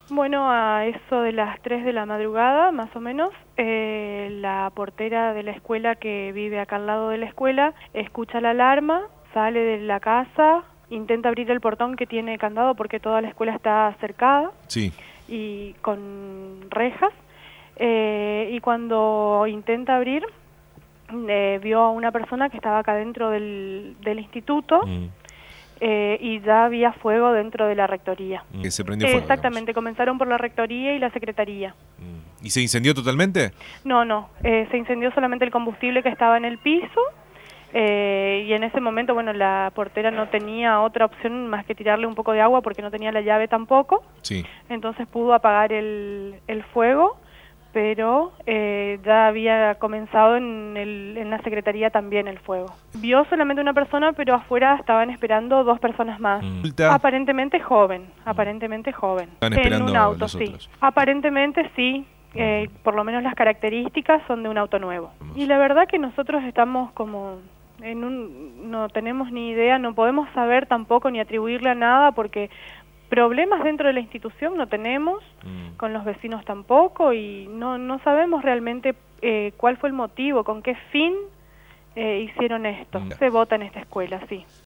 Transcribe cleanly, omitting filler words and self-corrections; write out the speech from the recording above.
Bueno, a eso de las 3 de la madrugada, más o menos, la portera de la escuela que vive acá al lado de la escuela escucha la alarma, sale de la casa, intenta abrir el portón que tiene candado porque toda la escuela está cercada Sí. y con rejas, y cuando intenta abrir, vio a una persona que estaba acá dentro del instituto. Y ya había fuego dentro de la rectoría. Que se prendió fuego. Exactamente, comenzaron por la rectoría y la secretaría. ¿Y se incendió totalmente? No, se incendió solamente el combustible que estaba en el piso, y en ese momento, bueno, la portera no tenía otra opción más que tirarle un poco de agua porque no tenía la llave tampoco. Sí. Entonces pudo apagar el fuego, pero ya había comenzado en la secretaría también el fuego. Vio solamente una persona, pero afuera estaban esperando 2 personas más. Aparentemente joven. Estaban En esperando un auto, los sí. otros. Aparentemente sí, por lo menos las características son de un auto nuevo. Y la verdad que nosotros estamos como no tenemos ni idea, no podemos saber tampoco ni atribuirle a nada porque problemas dentro de la institución no tenemos, con los vecinos tampoco, y no sabemos realmente cuál fue el motivo, con qué fin hicieron esto. Se vota en esta escuela, sí.